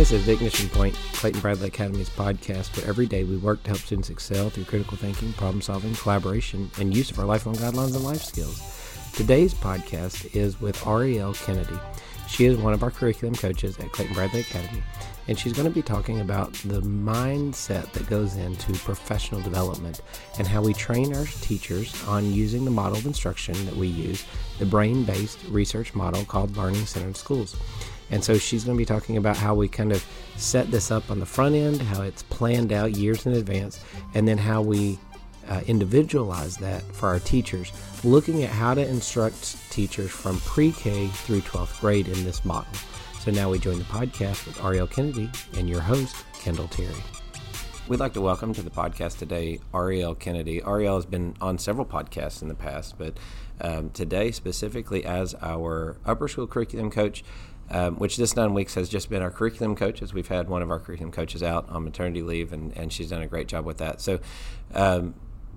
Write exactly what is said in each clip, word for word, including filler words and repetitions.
This is the Ignition Point, Clayton Bradley Academy's podcast, where every day we work to help students excel through critical thinking, problem solving, collaboration, and use of our lifelong guidelines and life skills. Today's podcast is with Arielle Kennedy. She is one of our curriculum coaches at Clayton Bradley Academy, and she's going to be talking about the mindset that goes into professional development and how we train our teachers on using the model of instruction that we use, the brain-based research model called Learning Centered Schools. And so she's going to be talking about how we kind of set this up on the front end, how it's planned out years in advance, and then how we uh, individualize that for our teachers, looking at how to instruct teachers from pre-K through twelfth grade in this model. So now we join the podcast with Arielle Kennedy and your host, Kendall Terry. We'd like to welcome to the podcast today Arielle Kennedy. Arielle has been on several podcasts in the past, but um, today specifically as our upper school curriculum coach, Um, which this nine weeks has just been our curriculum coach, as we've had one of our curriculum coaches out on maternity leave, and, and she's done a great job with that. So um,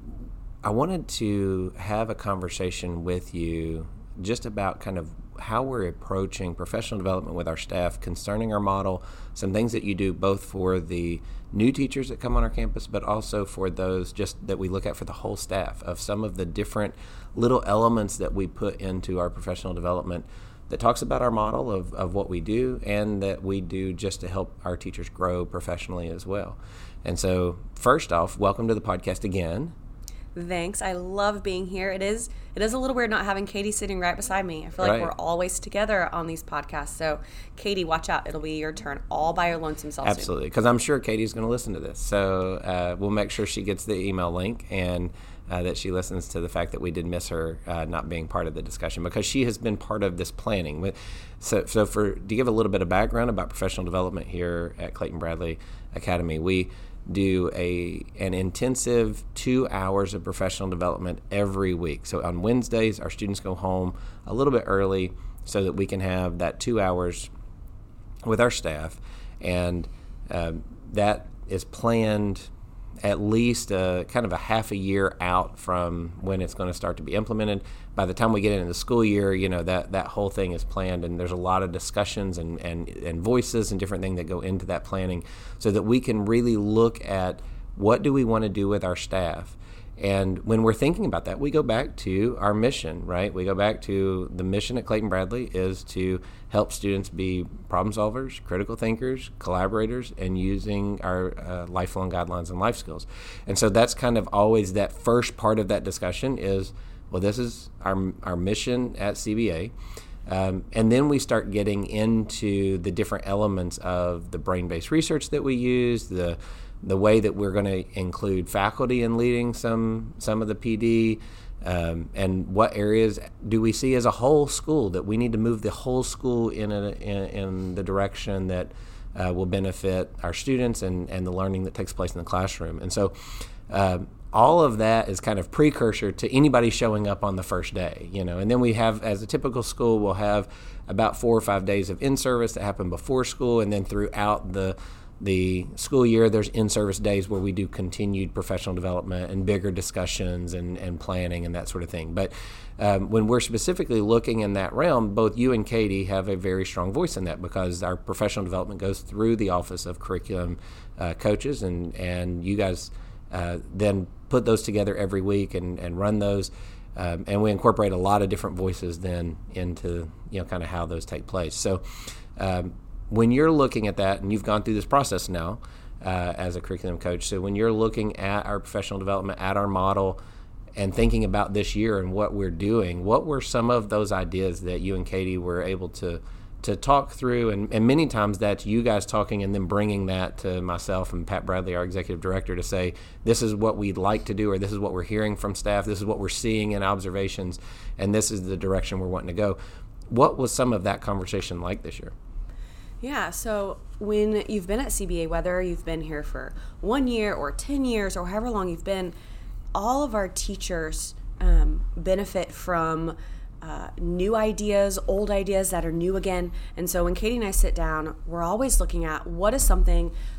I wanted to have a conversation with you just about kind of how we're approaching professional development with our staff concerning our model, some things that you do both for the new teachers that come on our campus, but also for those just that we look at for the whole staff, of some of the different little elements that we put into our professional development that talks about our model of, of what we do and that we do just to help our teachers grow professionally as well. And so first off, welcome to the podcast again. Thanks. I love being here. It is it is a little weird not having Katie sitting right beside me. I feel like Right. we're always together on these podcasts. So Katie, watch out. It'll be your turn all by your lonesome self soon. Absolutely, because I'm sure Katie's going to listen to this. So uh, we'll make sure she gets the email link and uh, that she listens to the fact that we did miss her uh, not being part of the discussion, because she has been part of this planning. So, so for to give a little bit of background about professional development here at Clayton Bradley Academy, we do a an intensive two hours of professional development every week. So on Wednesdays, our students go home a little bit early so that we can have that two hours with our staff, and um, that is planned at least a, kind of a half a year out from when it's going to start to be implemented. By the time we get into the school year, you know, that, that whole thing is planned, and there's a lot of discussions and, and, and voices and different things that go into that planning so that we can really look at what do we want to do with our staff. And when we're thinking about that, we go back to our mission, right? We go back to the mission at Clayton Bradley is to help students be problem solvers, critical thinkers, collaborators, and using our uh, lifelong guidelines and life skills. And so that's kind of always that first part of that discussion is, well, this is our our mission at C B A. Um, and then we start getting into the different elements of the brain-based research that we use, the the way that we're going to include faculty in leading some some of the P D, um, and what areas do we see as a whole school that we need to move the whole school in a, in, in the direction that uh, will benefit our students and, and the learning that takes place in the classroom. And so um, all of that is kind of precursor to anybody showing up on the first day, you know. And then we have, as a typical school, we'll have about four or five days of in-service that happen before school, and then throughout the the school year, there's in-service days where we do continued professional development and bigger discussions and, and planning and that sort of thing. But um, when we're specifically looking in that realm, both you and Katie have a very strong voice in that, because our professional development goes through the Office of Curriculum uh, Coaches, and, and you guys uh, then put those together every week and, and run those. Um, and we incorporate a lot of different voices then into, you know, kind of how those take place. So um, when you're looking at that, and you've gone through this process now uh, as a curriculum coach, so when you're looking at our professional development, at our model, and thinking about this year and what we're doing, what were some of those ideas that you and Katie were able to to talk through? And, and many times that's you guys talking and then bringing that to myself and Pat Bradley, our executive director, to say, this is what we'd like to do, or this is what we're hearing from staff, this is what we're seeing in observations, and this is the direction we're wanting to go. What was some of that conversation like this year? Yeah, so when you've been at C B A, whether you've been here for one year or ten years or however long you've been, all of our teachers um, benefit from uh, new ideas, old ideas that are new again. And so when Katie and I sit down, we're always looking at what is something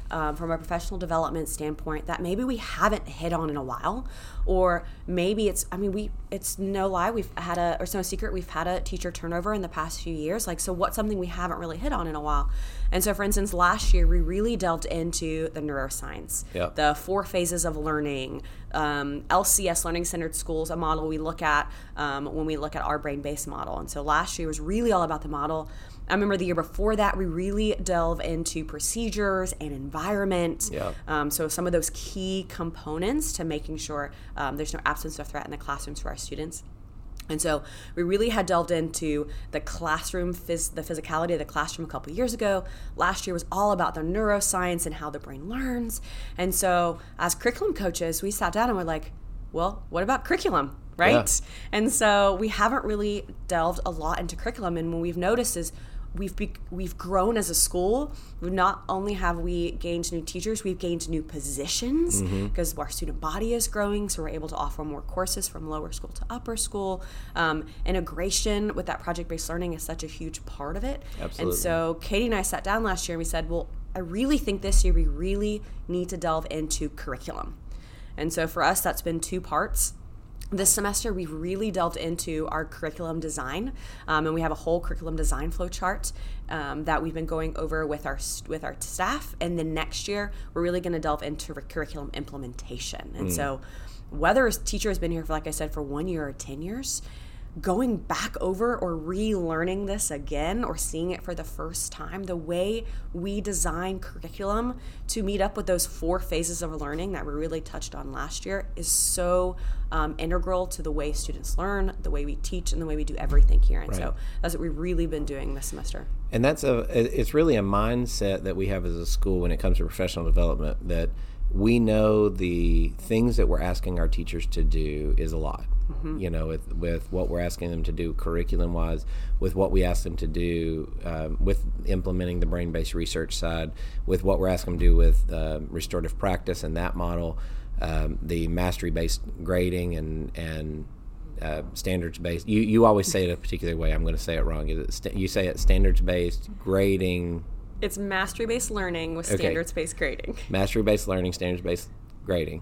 um, from a professional development standpoint that maybe we haven't hit on in a while, or maybe it's, I mean, we, it's no lie, we've had a, or it's no secret, we've had a teacher turnover in the past few years. Like, so what's something we haven't really hit on in a while? And so, for instance, last year, we really delved into the neuroscience, yep. the four phases of learning, um, L C S, Learning Centered Schools, a model we look at um, when we look at our brain-based model. And so last year was really all about the model. I remember the year before that, we really delve into procedures and environment. Yep. Um, so some of those key components to making sure um, there's no absence of threat in the classrooms for our students. And so we really had delved into the classroom, phys- the physicality of the classroom a couple years ago. Last year was all about the neuroscience and how the brain learns. And so as curriculum coaches, we sat down and we're like, well, what about curriculum, right? Yeah. And so we haven't really delved a lot into curriculum. And what we've noticed is We've be, we've grown as a school. We've not only have we gained new teachers, we've gained new positions because mm-hmm. our student body is growing, so we're able to offer more courses from lower school to upper school. Um, integration with that project-based learning is such a huge part of it. Absolutely. And so Katie and I sat down last year and we said, well, I really think this year we really need to delve into curriculum. And so for us, that's been two parts. This semester, we've really delved into our curriculum design, um, and we have a whole curriculum design flow chart um, that we've been going over with our with our staff. And then next year, we're really going to delve into curriculum implementation. And mm. so, whether a teacher has been here for, like I said, for one year or ten years, going back over or relearning this again or seeing it for the first time, the way we design curriculum to meet up with those four phases of learning that we really touched on last year is so um, integral to the way students learn, the way we teach, and the way we do everything here. And right. so that's what we've really been doing this semester. And that's a, it's really a mindset that we have as a school when it comes to professional development, that we know the things that we're asking our teachers to do is a lot. Mm-hmm. You know, with, with what we're asking them to do curriculum-wise, with what we ask them to do um, with implementing the brain-based research side, with what we're asking them to do with uh, restorative practice and that model, um, the mastery-based grading and and uh, standards-based. You you always say it a particular way. I'm going to say it wrong. Is it st- you say it standards-based grading? It's mastery-based learning with okay. standards-based grading. Mastery-based learning, standards-based grading.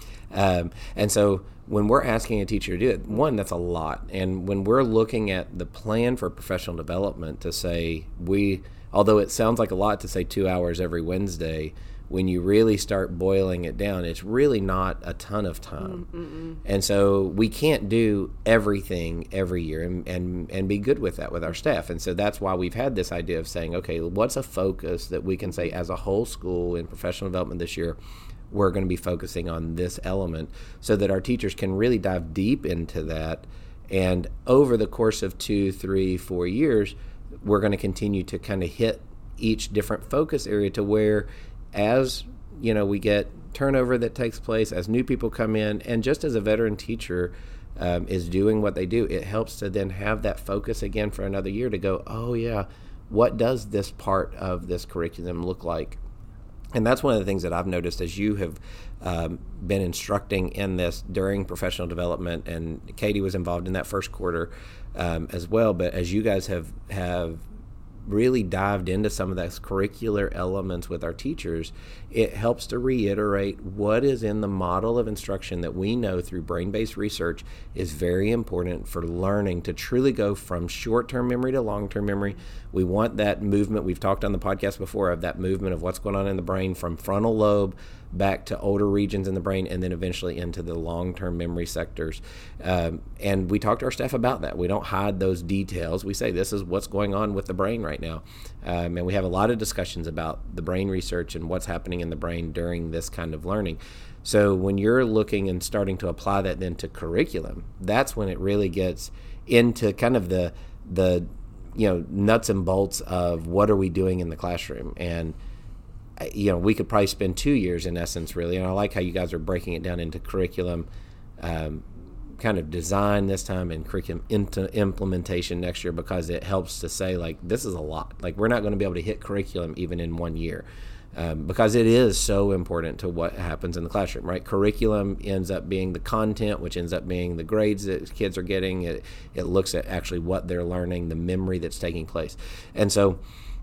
Um, and so when we're asking a teacher to do it, one, that's a lot. And when we're looking at the plan for professional development to say we, although it sounds like a lot to say two hours every Wednesday, when you really start boiling it down, it's really not a ton of time. Mm-mm. And so we can't do everything every year and, and, and be good with that with our staff. And so that's why we've had this idea of saying, okay, what's a focus that we can say as a whole school in professional development this year, we're going to be focusing on this element so that our teachers can really dive deep into that. And over the course of two, three, four years, we're going to continue to kind of hit each different focus area to where as, you know, we get turnover that takes place, as new people come in, and just as a veteran teacher um, is doing what they do, it helps to then have that focus again for another year to go, oh yeah, what does this part of this curriculum look like? And that's one of the things that I've noticed as you have um, been instructing in this during professional development, and Katie was involved in that first quarter um, as well. But as you guys have have really dived into some of those curricular elements with our teachers, it helps to reiterate what is in the model of instruction that we know through brain-based research is very important for learning to truly go from short-term memory to long-term memory. We want that movement, we've talked on the podcast before, of that movement of what's going on in the brain from frontal lobe back to older regions in the brain, and then eventually into the long-term memory sectors. Um, and we talk to our staff about that. We don't hide those details. We say this is what's going on with the brain right now. Um, and we have a lot of discussions about the brain research and what's happening in the brain during this kind of learning. So when you're looking and starting to apply that then to curriculum, that's when it really gets into kind of the the you know nuts and bolts of what are we doing in the classroom. And you know, we could probably spend two years in essence, really. And I like how you guys are breaking it down into curriculum, um, kind of design this time, and curriculum into implementation next year, because it helps to say, like, this is a lot. Like, we're not going to be able to hit curriculum even in one year, um, because it is so important to what happens in the classroom, right? Curriculum ends up being the content, which ends up being the grades that kids are getting. It, it looks at actually what they're learning, the memory that's taking place. And so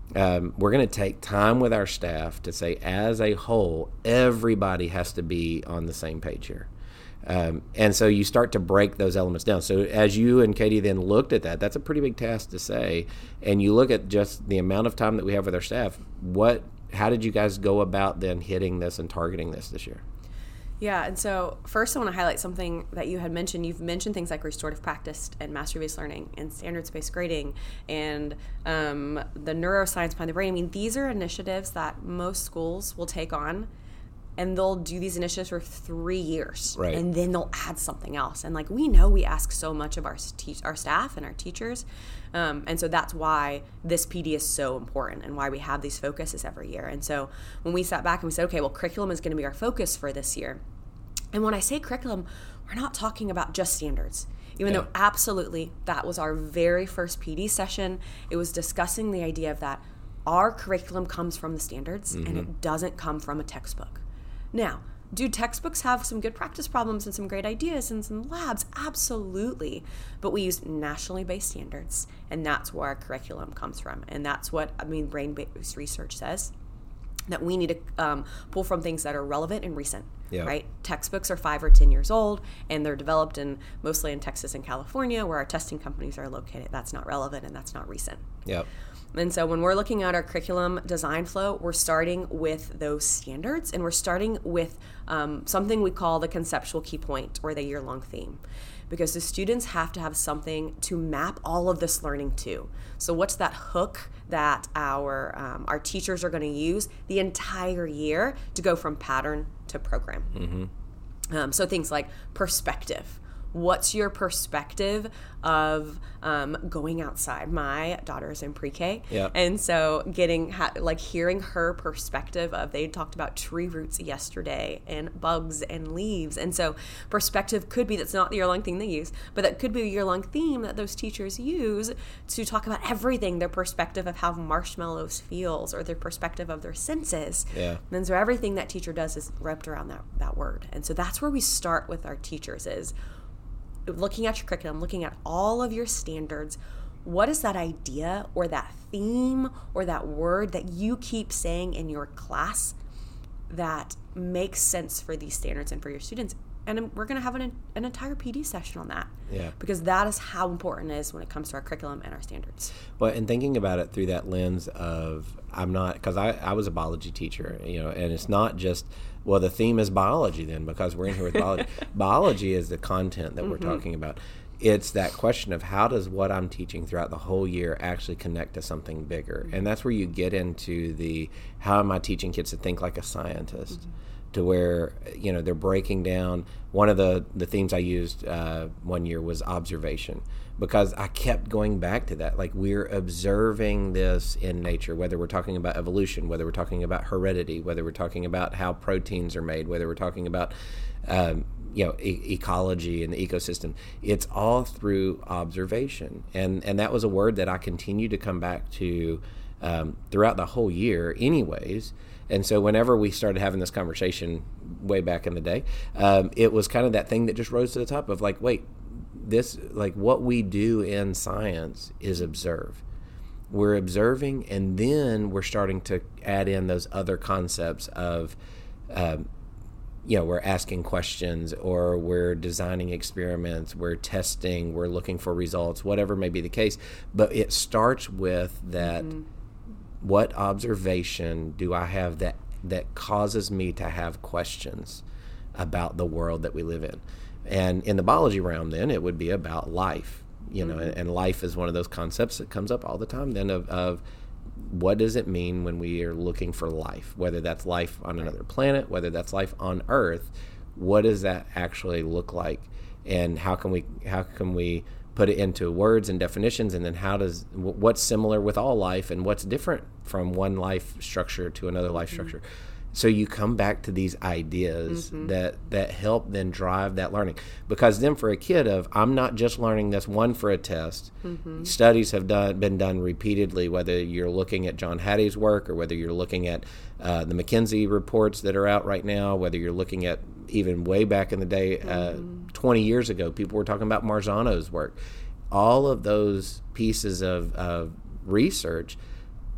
um, we're going to take time with our staff to say, as a whole, everybody has to be on the same page here. Um, and so you start to break those elements down. So as you and Katie then looked at that, that's a pretty big task to say. And you look at just the amount of time that we have with our staff. What, how did you guys go about then hitting this and targeting this this year? Yeah, and so first I want to highlight something that you had mentioned. You've mentioned things like restorative practice and mastery-based learning and standards-based grading and um, the neuroscience behind the brain. I mean, these are initiatives that most schools will take on, and they'll do these initiatives for three years, right. and then they'll add something else. And like we know, we ask so much of our te- our staff and our teachers, um, and so that's why this P D is so important and why we have these focuses every year. And so when we sat back and we said, okay, well, curriculum is going to be our focus for this year. And when I say curriculum, we're not talking about just standards. Even yeah. though absolutely that was our very first P D session. It was discussing the idea of that our curriculum comes from the standards mm-hmm. and it doesn't come from a textbook. Now, do textbooks have some good practice problems and some great ideas and some labs? Absolutely. But we use nationally based standards, and that's where our curriculum comes from. And that's what, I mean, brain-based research says, that we need to um, pull from things that are relevant and recent, yeah. right? Textbooks are five or ten years old, and they're developed in mostly in Texas and California, where our testing companies are located. That's not relevant, and that's not recent. Yep. And so when we're looking at our curriculum design flow, we're starting with those standards, and we're starting with um, something we call the conceptual key point, or the year-long theme, because the students have to have something to map all of this learning to. So what's that hook that our um, our teachers are going to use the entire year to go from pattern to program? Mm-hmm. Um, so things like perspective. What's your perspective of um, going outside? My daughter's in pre-K, yep. and so getting ha- like hearing her perspective of, they talked about tree roots yesterday and bugs and leaves, and so perspective could be, that's not the year-long thing they use, but that could be a year-long theme that those teachers use to talk about everything, their perspective of how marshmallows feels, or their perspective of their senses. Yeah. And so everything that teacher does is wrapped around that that word, and so that's where we start with our teachers, is looking at your curriculum, looking at all of your standards. What is that idea or that theme or that word that you keep saying in your class that makes sense for these standards and for your students? And we're going to have an, an entire P D session on that. Yeah. Because that is how important it is when it comes to our curriculum and our standards. Well, and thinking about it through that lens of, I'm not, because I, I was a biology teacher, you know, and it's not just, well, the theme is biology then, because we're in here with biology. Biology is the content that mm-hmm. we're talking about. It's that question of, how does what I'm teaching throughout the whole year actually connect to something bigger? And that's where you get into the, how am I teaching kids to think like a scientist? Mm-hmm. To where, you know, they're breaking down. One of the, the themes I used uh, one year was observation, because I kept going back to that. Like, we're observing this in nature, whether we're talking about evolution, whether we're talking about heredity, whether we're talking about how proteins are made, whether we're talking about, um, you know, e- ecology and the ecosystem. It's all through observation. And, and that was a word that I continue to come back to um, throughout the whole year anyways. And so whenever we started having this conversation way back in the day, um, it was kind of that thing that just rose to the top of like, wait, this, like what we do in science is observe. We're observing, and then we're starting to add in those other concepts of, um, you know, we're asking questions, or we're designing experiments, we're testing, we're looking for results, whatever may be the case. But it starts with that. Mm-hmm. What observation do I have that that causes me to have questions about the world that we live in? And in the biology realm, then, it would be about life, you know, mm-hmm. and, and life is one of those concepts that comes up all the time then of, of what does it mean when we are looking for life, whether that's life on another planet, whether that's life on Earth, what does that actually look like? And how can we how can we put it into words and definitions, and then how does what's similar with all life and what's different from one life structure to another life mm-hmm. structure. So you come back to these ideas mm-hmm. that that help then drive that learning, because then for a kid of, I'm not just learning this one for a test. Mm-hmm. Studies have done been done repeatedly, whether you're looking at John Hattie's work, or whether you're looking at uh, the McKinsey reports that are out right now, whether you're looking at even way back in the day, uh, mm-hmm. twenty years ago, people were talking about Marzano's work. All of those pieces of, of research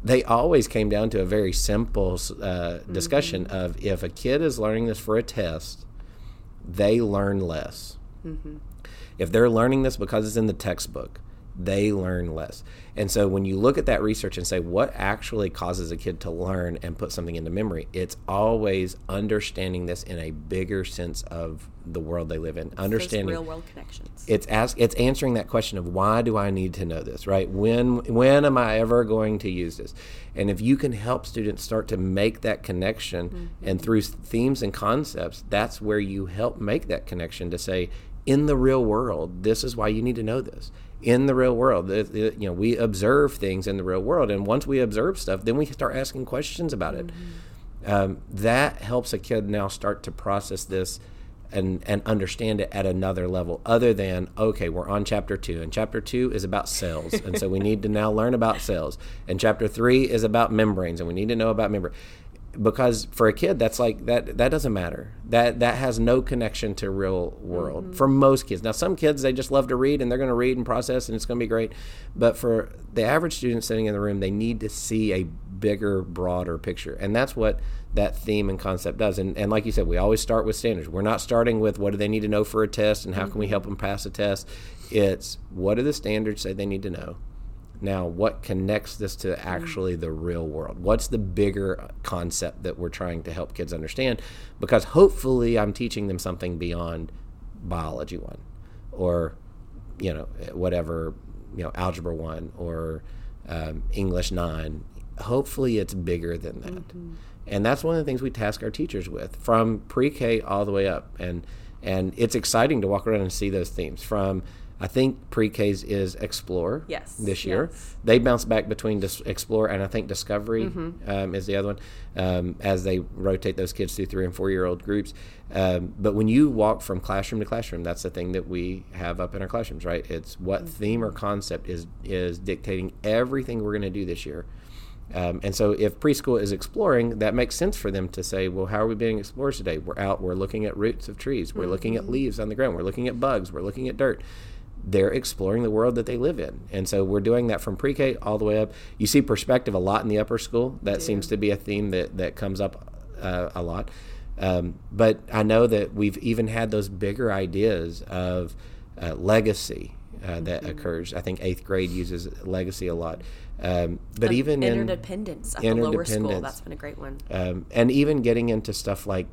they always came down to a very simple uh, discussion mm-hmm. of if a kid is learning this for a test, they learn less. Mm-hmm. If they're learning this because it's in the textbook, they learn less. And so when you look at that research and say what actually causes a kid to learn and put something into memory, it's always understanding this in a bigger sense of the world they live in. It's understanding those real world connections. It's ask, it's answering that question of why do I need to know this, right? When when am I ever going to use this? And if you can help students start to make that connection, mm-hmm. and through themes and concepts, that's where you help make that connection to say, in the real world, this is why you need to know this. In the real world, it, it, you know, we observe things in the real world, and once we observe stuff, then we start asking questions about it. Mm-hmm. Um, that helps a kid now start to process this and and understand it at another level, other than, okay, we're on chapter two, and chapter two is about cells, and so we need to now learn about cells, and chapter three is about membranes, and we need to know about membrane. Because for a kid, that's like that that doesn't matter. That that has no connection to real world. Mm-hmm. For most kids. Now, some kids, they just love to read, and they're going to read and process, and it's going to be great. But for the average student sitting in the room, they need to see a bigger, broader picture. And that's what that theme and concept does. And, and like you said, we always start with standards. We're not starting with what do they need to know for a test and how mm-hmm. can we help them pass a test. It's what do the standards say they need to know? Now, what connects this to actually the real world? What's the bigger concept that we're trying to help kids understand? Because hopefully I'm teaching them something beyond biology one or, you know, whatever, you know, algebra one or um, English nine. Hopefully it's bigger than that. Mm-hmm. And that's one of the things we task our teachers with from pre-K all the way up. And, and it's exciting to walk around and see those themes from I think pre-K's is Explore yes, this year. Yes. They bounce back between Dis- Explore and I think Discovery mm-hmm. um, is the other one um, as they rotate those kids through three and four-year-old groups. Um, but when you walk from classroom to classroom, that's the thing that we have up in our classrooms, right? It's what mm-hmm. theme or concept is is dictating everything we're going to do this year. Um, and so if preschool is exploring, that makes sense for them to say, well, how are we being explorers today? We're out, we're looking at roots of trees, we're mm-hmm. looking at leaves on the ground, we're looking at bugs, we're looking at dirt. They're exploring the world that they live in. And so we're doing that from pre-K all the way up. You see perspective a lot in the upper school. That yeah. seems to be a theme that, that comes up uh, a lot. Um, but I know that we've even had those bigger ideas of uh, legacy uh, mm-hmm. that occurs. I think eighth grade uses legacy a lot. Um, but um, even interdependence in at the lower school, that's been a great one. Um, and even getting into stuff like,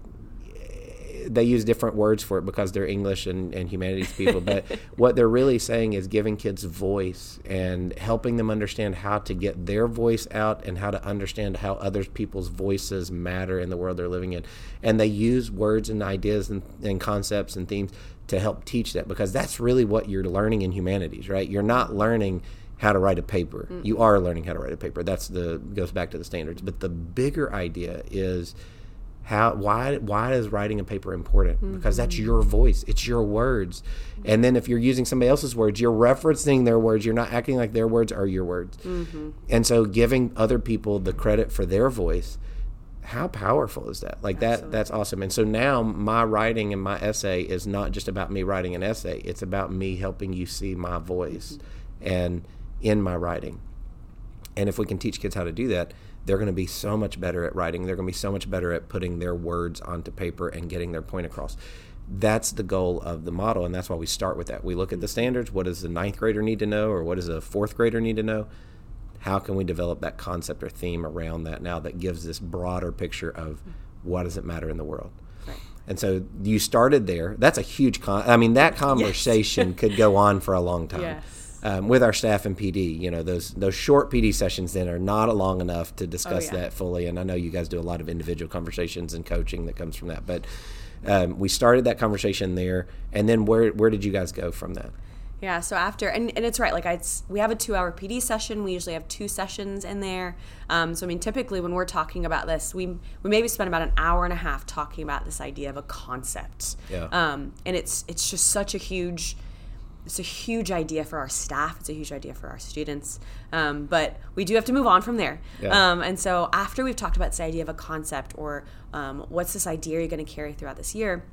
they use different words for it because they're English and, and humanities people, but what they're really saying is giving kids voice and helping them understand how to get their voice out and how to understand how other people's voices matter in the world they're living in. And they use words and ideas and, and concepts and themes to help teach that, because that's really what you're learning in humanities, right? You're not learning how to write a paper. Mm-hmm. You are learning how to write a paper. That's the goes back to the standards. But the bigger idea is How why why is writing a paper important? Mm-hmm. Because that's your voice. It's your words. And then if you're using somebody else's words, you're referencing their words. You're not acting like their words are your words. Mm-hmm. And so giving other people the credit for their voice, how powerful is that? Like Absolutely. that that's awesome. And so now my writing and my essay is not just about me writing an essay. It's about me helping you see my voice mm-hmm. and in my writing. And if we can teach kids how to do that, they're going to be so much better at writing. They're going to be so much better at putting their words onto paper and getting their point across. That's the goal of the model, and that's why we start with that. We look at the standards. What does the ninth grader need to know, or what does a fourth grader need to know? How can we develop that concept or theme around that now that gives this broader picture of what does it matter in the world? Right. And so you started there. That's a huge con- – I mean, that conversation yes. could go on for a long time. Yes. Um, with our staff and P D, you know, those those short P D sessions then are not long enough to discuss oh, yeah. that fully. And I know you guys do a lot of individual conversations and coaching that comes from that. But um, we started that conversation there. And then where where did you guys go from that? Yeah, so after, and, and it's right, like I'd, we have a two-hour P D session. We usually have two sessions in there. Um, so, I mean, typically when we're talking about this, we we maybe spend about an hour and a half talking about this idea of a concept. Yeah. Um, and it's it's just such a huge... It's a huge idea for our staff. It's a huge idea for our students. Um, but we do have to move on from there. Yeah. Um, and so after we've talked about this idea of a concept or um, what's this idea you're going to carry throughout this year,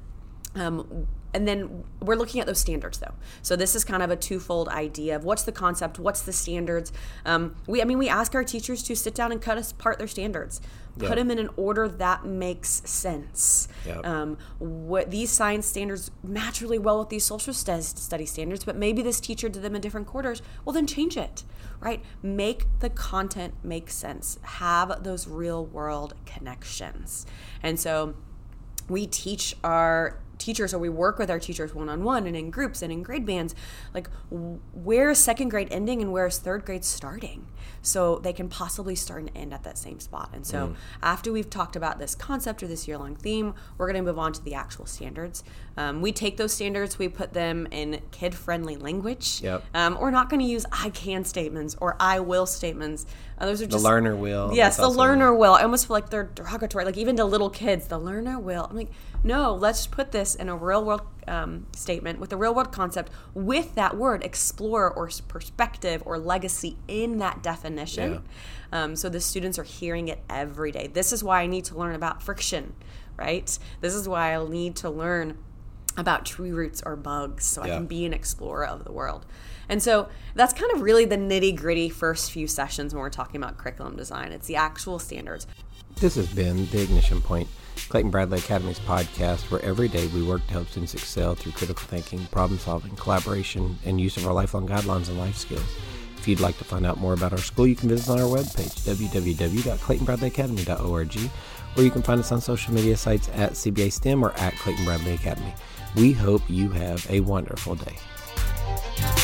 Um, and then we're looking at those standards, though. So this is kind of a twofold idea of what's the concept, what's the standards. Um, we, I mean, we ask our teachers to sit down and cut us apart their standards, put Yep. them in an order that makes sense. Yep. Um, what these science standards match really well with these social st- study standards, but maybe this teacher did them in different quarters. Well, then change it, right? Make the content make sense. Have those real world connections. And so we teach our teachers, or we work with our teachers one-on-one and in groups and in grade bands, like where is second grade ending and where is third grade starting, so they can possibly start and end at that same spot. And so mm. after we've talked about this concept or this year-long theme, we're going to move on to the actual standards. Um, we take those standards, we put them in kid-friendly language. Yep. Um, we're not going to use I can statements or I will statements. Uh, those are just the learner will. Yes, the learner will. I almost feel like they're derogatory, like even to little kids, the learner will. I'm like, no, let's put this in a real world um, statement with a real world concept with that word explore or perspective or legacy in that definition. Yeah. Um, so the students are hearing it every day. This is why I need to learn about friction, right? This is why I'll need to learn about tree roots or bugs so yeah. I can be an explorer of the world. And so that's kind of really the nitty gritty first few sessions when we're talking about curriculum design. It's the actual standards. This has been The Ignition Point, Clayton Bradley Academy's podcast, where every day we work to help students excel through critical thinking, problem solving, collaboration, and use of our lifelong guidelines and life skills. If you'd like to find out more about our school, you can visit us on our webpage, w w w dot clayton bradley academy dot org, or you can find us on social media sites at C B A STEM or at Clayton Bradley Academy. We hope you have a wonderful day.